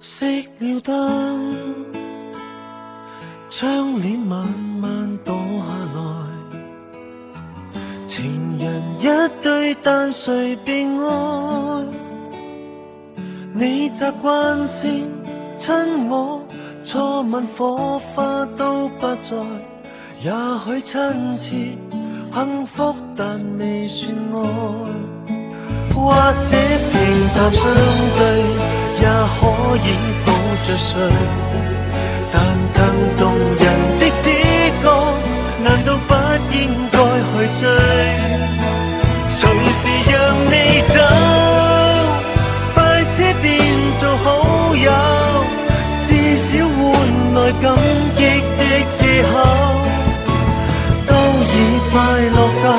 熄了燈，窗簾慢慢倒下來，情人一對但誰被愛？你習慣先親我，初吻火花都不再，也許親切幸福但未算愛，或者平淡相對也可以抱着睡，但更動人的知覺難道不應該去追？隨時讓你走，快些變做好友，至少換來感激的藉口，都已快樂夠，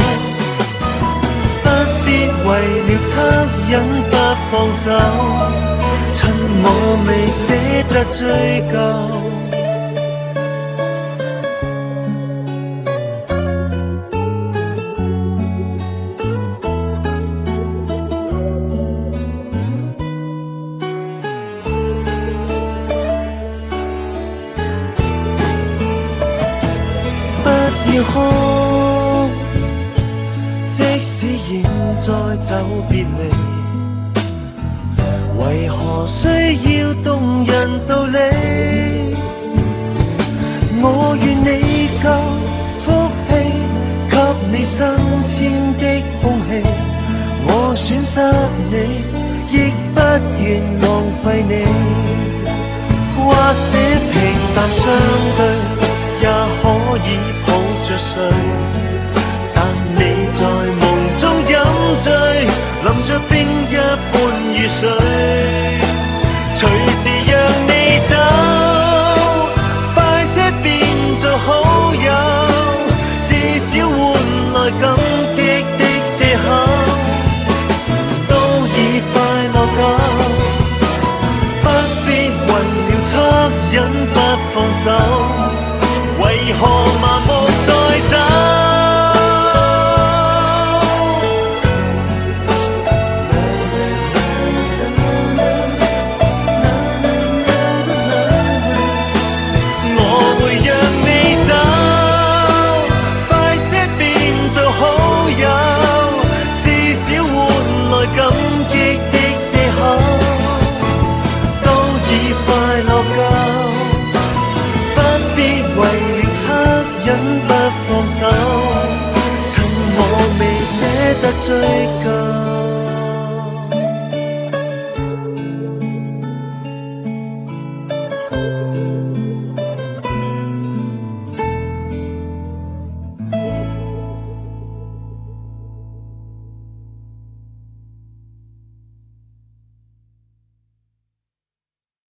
不必為了惻隱不放手，趁我未捨得追究。不要哭，即使現在就別離，為何需要動人道理？我願你夠福氣，給你新鮮的空氣，我損失你，亦不願浪費你。或者平淡相對也可以抱着睡，但你在夢中飲醉，淋着冰一般雨水，隨時讓你走，快些變做好友，至少換來感激的藉口，都已快樂夠，不必為了惻隱不放手，為何盲目再走？我會讓你走，快些變做好友，至少換來感激的藉口，都已快樂夠，不必為了惻隱不放手。